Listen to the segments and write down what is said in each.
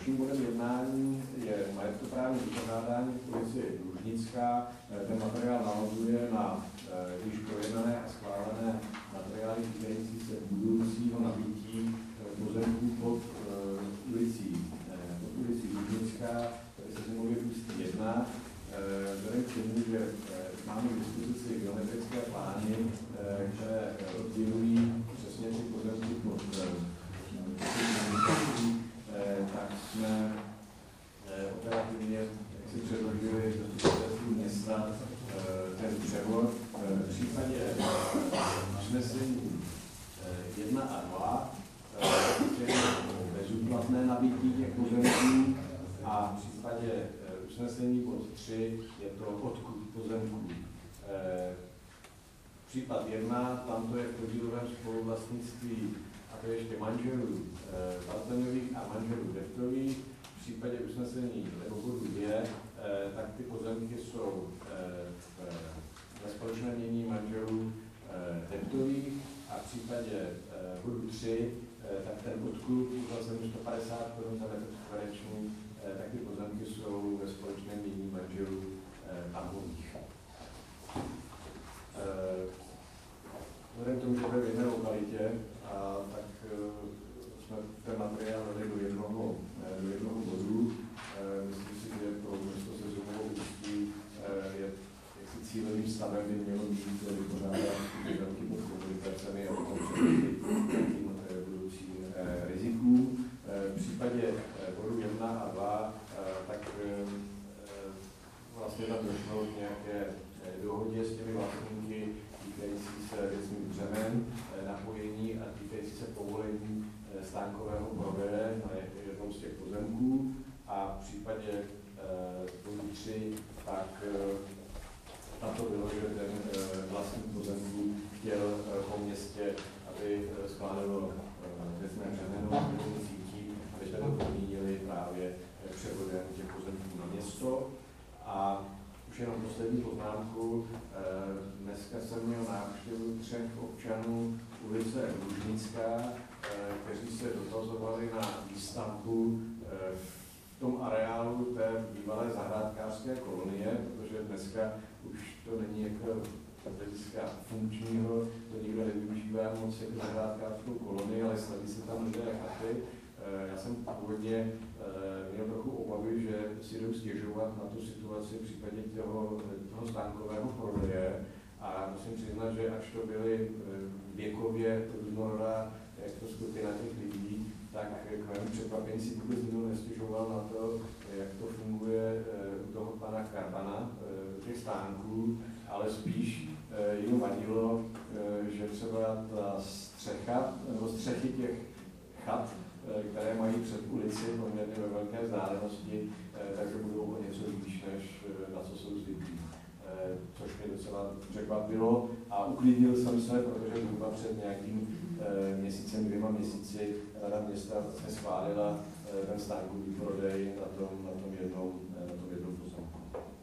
Dalším bodem jednání je majetkoprávní vypořádání v ulici Lužnická. Ten materiál navazuje na již projednané a schválené materiály týkající se budoucího nabití pozemků pod ulicí Lužnická, tady se zimově Ústí 1. Vzhledem k tomu, že máme k dispozici geometrické plány, které oddělují přesně ty pozemky pod tak jsme operativně si předložili do města ten převod. V případě usnesení 1 a 2 bezúplatné nabití těch pozemků a v případě usnesení bod 3 je to odkup pozemků. Případ 1, tam to je v podílovém spoluvlastnictví, a to ještě manželů Bartoňových a manželů Dechtových. V případě usnesení nebo bodu 2, tak ty pozemky jsou ve společném jmění manželů Dechtových a v případě bodu 3, tak ten odkup za 150 Kč za metr čtvereční, tak ty pozemky jsou ve společném jmění manželů Pavlových. Vzhledem k tomu, že to je v jedné lokalitě, tak jsme ten materiál dali do jednoho bodu. Myslím si, že pro město se Zimovou Ústí je jaksi cílovým stavem by mělo být vypořádat pozemky pod komunikacemi a potom předtím budoucím rizikům. V případě bodu 1 a 2 tak vlastně tam došlo k nějaké dohodě s těmi vlastníky týkající se věcných břemen, napojení a týkající se povolení stánkového prodeje na jednom z těch pozemků. A v případě bodu 3 tak tam to bylo, že ten vlastník pozemků chtěl po městě, aby schválilo věcné břemeno sítí, aby jsme to podmínili právě převodem těch pozemků na město. A už jenom poslední poznámku. Dneska jsem měl návštěvu 3 občanů ulice Lužnická, kteří se dotazovali na výstavbu v tom areálu té bývalé zahrádkářské kolonie, protože dneska už to není jako hlediska funkčního, to nikdo nevyužívá moc jako zahrádkářskou kolonii, ale staví se tam lidé chaty. Já jsem původně měl trochu obavy, že si jdou stěžovat na tu situaci v případě toho stánkového prodeje. A musím přiznat, že až to byly věkově různorodá, jak to skupina těch lidí, tak k mému překvapení si vůbec nikdo nestěžoval na to, jak to funguje u toho pana Karbana, těch stánků, ale spíš jim vadilo, že třeba ta střecha, nebo střechy těch chat, které mají před ulici poměrně ve velké vzdálenosti, takže budou o něco výš, než na co jsou zvyklí. Což mě docela překvapilo a uklidnil jsem se, protože zhruba před nějakým měsícem, 2 měsíci Rada města vlastně schválila ten stánkový prodej na tom jednom pozemku.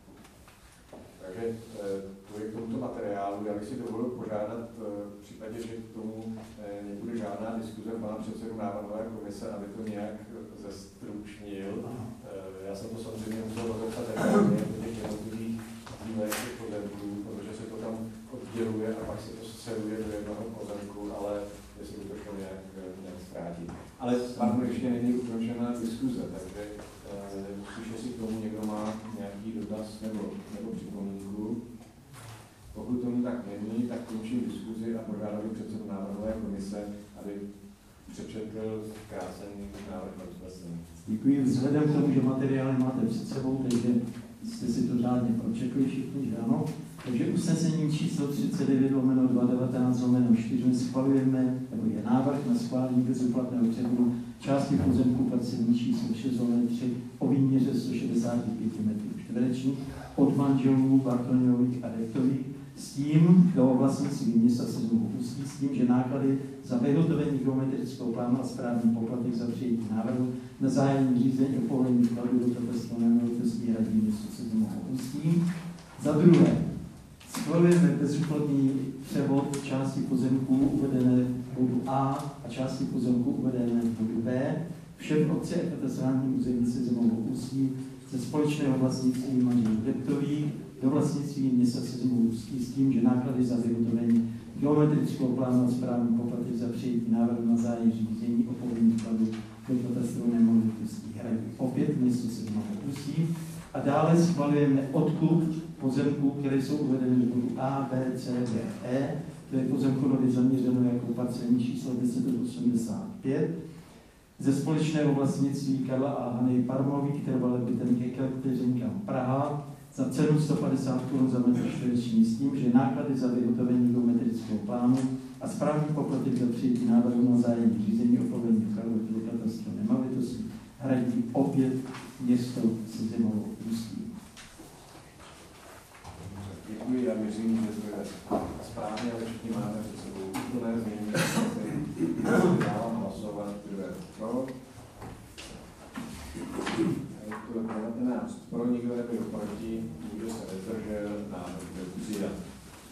Takže to je k tomuto materiálu. Já bych si dovolil požádat v případě, že k tomu nebude žádná diskuze pana předsedu návrhové komise, aby to nějak zestručnil. Já jsem to samozřejmě musel rozepsat detailně do těch jednotlivých dílech těch pozemků, protože se to tam odděluje a pak se to sceluje do jednoho pozemku, ale jestli by to šlo nějak zkrátit. Ale pardon, ještě není ukončená diskuze, takže musíš, jestli k tomu někdo má nějaký dotaz nebo připomínku. Pokud tomu tak není, tak končím diskuzi a požádám předsedu návrhové komise, aby přečetl zkrácený návrh na usnesení. Děkuji. Vzhledem k tomu, že materiály máte před sebou, takže jste si to řádně pročetli všichni, že ano. Takže usnesením číslo 39/2019/4 schvalujeme, nebo je návrh na schválení bezúplatného převodu části pozemku parcelní číslo 6/3 o výměře 165 m2 od manželů Bartoňových a Dechtových s tím, do vlastnictví města se znovu Ústí, s tím, že náklady za vyhotovení geometrického plánu a správní poplatek za přijetí návrhu na zájemní řízení o povolení vkladu do katastrálního nemovitostí hradí město se znovu Ústí. Za druhé, schvalujeme bezúplatný převod části pozemků uvedené v bodu A a části pozemků uvedené v bodu B v všem obci a katastrálním území Sezemovo Ústí ze společného vlastnictví manželů Deptových do vlastnictví města Sezemovo Ústí s tím, že náklady za vyhotovení geometrického plánu a správní poplatky za přijetí návrhu na zájem řízení o povolení vkladu do katastru nemovitostí hradí opět město Sezemovo Ústí. A dále schvalujeme odkup pozemků, které jsou uvedeny v bodu A, B, C, D, E. To je pozemkově zaměřeno jako parcelní číslo 1085 ze společného vlastnictví Karla a Hany Parmový, trvalé bytenky Kateřinka Praha, za cenu 150 Kč za metr čtvereční s tím, že náklady za vyhotovení geometrického plánu a správní poplatek za přijetí návrhu na zájem řízení o povolení vkladu do katastru nemovitostí hradí opět město Sezemovo Ústí. Děkuji, já věřím, že to je správně, ale všichni máme před sebou úplné změny. Dávám hlasovat, kdo je pro. Je to 19 pro, nikdo nebyl proti, nikdo se nezdržel.